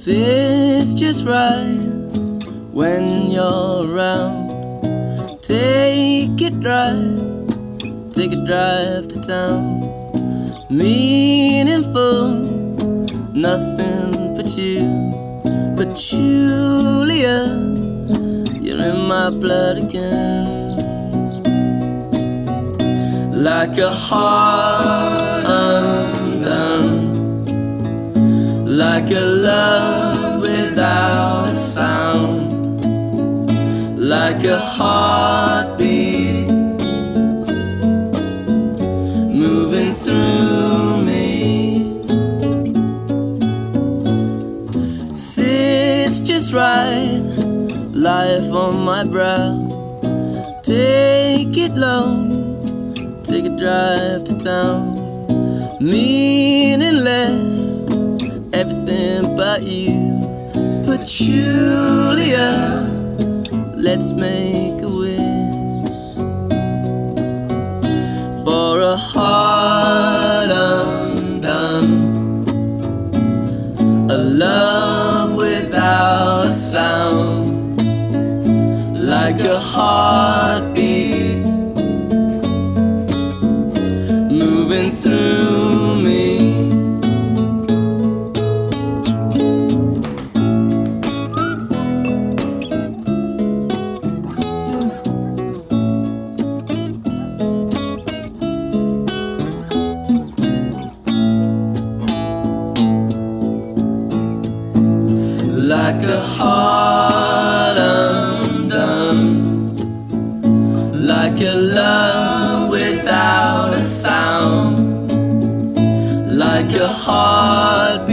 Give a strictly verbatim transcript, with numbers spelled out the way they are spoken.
sits just right when you're around. Take it drive, take a drive to town. Meaningful, nothing but you. But Julia, you're in my blood again. Like a heart undone, like a love without a sound, like a heartbeat moving through me. Sits just right, life on my brow. Take it low, take a drive to town. Meaningless, everything but you. But Julia, let's make a wish for a heart undone, a love without a sound, like a heartbeat moving through me. Like a heart undone, like a love without a sound, like a heart